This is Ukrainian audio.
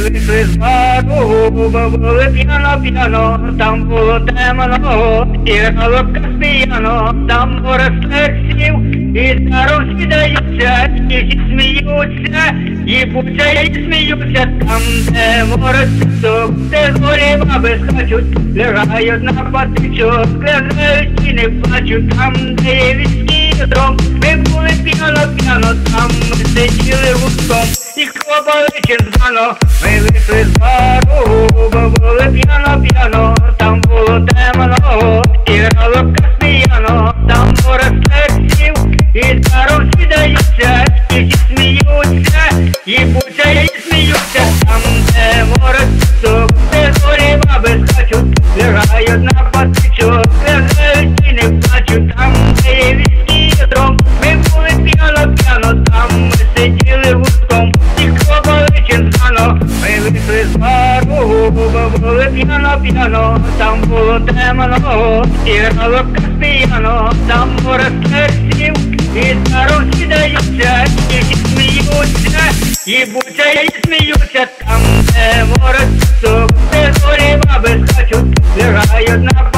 вийшли з бару, були п'яно, там було темно, і грало каспіяно, там море серців, і даром свідаються, і всі сміються, і буча, і сміються, там, де море суток, де згорі баби скачуть, лягають на патичок, лягають і не плачуть, там, де є війський дром, ми були п'яно, там ми сиділи гуртом, і хлопали черзано, ми вийшли з бару, були п'яно, там було темно, і грало каспіяно, там море серців, і даром свідаються, і всі сміються, і буча, і сміються, там, де море суток, де згорі баби скачуть, лягають на патичок, лягають і не плачуть, там, де є війський дром, ми були п'яно, там ми сиділи гуртом, і хлопали черзано, ми вийшли з бару, були п'яно, там було темно, і грало каспіяно, там море серців, і даром свідаються, і всі сміються, і буча, і сміються, там, де море суток, де згорі баби скачуть, лягають на